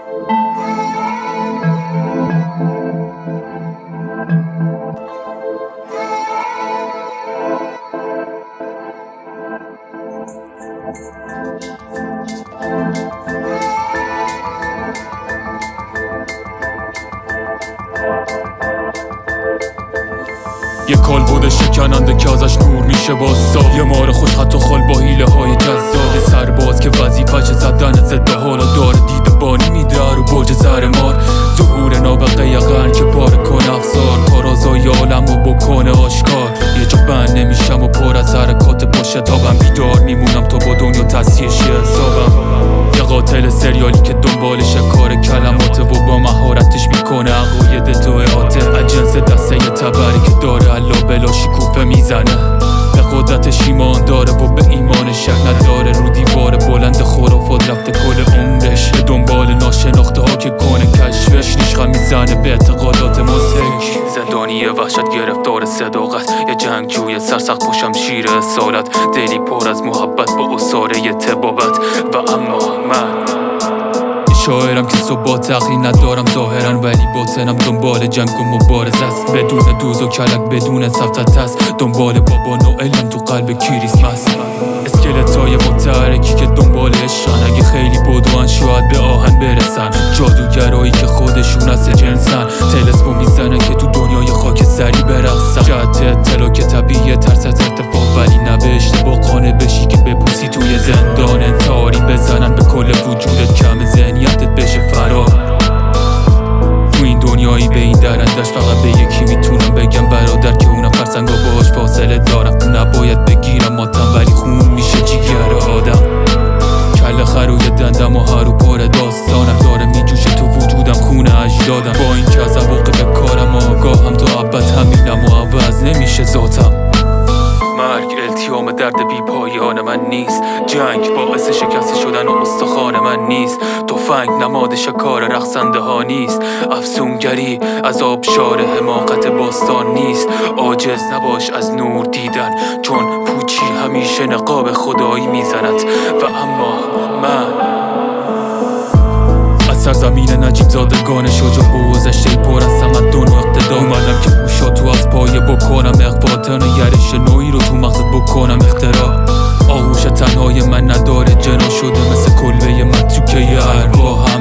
یه کالبد شکننده که ازش نور میشه با سال، یه مار خوش خط و خال با حیله های جذاب، یه سرباز که وظیفه‌ش زدن ضد حالا داره دیده بانی میده رو برج زهرمار، ظهور نابغه قرن که پاره کنه افسار، کارازای عالم رو بکنه آشکار. یه جا بند نمیشم و پر از حرکات با شتابم، بیدار میمونم تا با دنیا تصحیح شه حسابم. یه قاتل سریالی که دنبالش کار کلمات و با مهارتش میکنه عقاید تو احاطه، از جنس دسته یه تبری که داره الا بلا شکوفه میزنه، به قدرتش ایمان داره و به ایمان شک نداره، رو دیوار بلند خرافات رفته کل عمرش به دنبال ناشناخته ها که کنه کشفش، نشخه میزنه به اعتقادات مزهک. زندانی وحشت گرفتار صداقت، یه جنگجوی سرسخت با شمشیر اصالت، دلی پر از محبت با اساره طبابت. و اما من شاعرم که صبح تقی ندارم ظاهرا، ولی باطنم دنبال جنگ و مبارزه است، بدون دوز و کلک بدون سفتت است، دنبال بابا نوئلم تو قلب کریسمس. اسکلتای متحرکی که دنبال عشقن، اگه خیلی بدوان شاید به آهن برسن، جادوگرایی که خودشون از جنسن، تلسمو میزنن که تو دنیای خاک سری برقصن، جهت اطلاع که طبیعیه ترس از اتفاق، ولی نه به اشتباه قانع بشی که بپوسی توی زندان انتحاری، بزنن به کل وجودت کم ذهنیتت بشه فرار. تو این دنیایی به این درندش فقط به یکی میتونم بگم برادر که اونم فرسنگا باهاش فاصله دارم، نباید بگیرم ماتم ولی خون میشه جیگر آدم، کل خروی دندم و هر و پار داستانم داره میجوشه تو وجودم خونه اجدادم، با این که از عواقب کارم آگاهم تا ابد همینم و عوض نمیشه ذاتم. مرگ التیام درد بی پایان من نیست، جنگ باعث شکست شدن و استخوان من نیست، تفنگ نماد شکار رقصنده ها نیست، افسونگری از آبشار حماقت باستان نیست، عاجز نباش از نور دیدن چون پوچی همیشه نقاب خدایی میزند. و اما من از سرزمین نجیب زادگان شجاع با گذشته پر از تمدن و اقتدار، اومدم که گوشاتو از پایه بکنم اخواتن، یرش نوعی رو تو مغزت بکنم اختراع. آغوش تنهای من نداره جنا شده مثل کلبه متروکه ارواحم،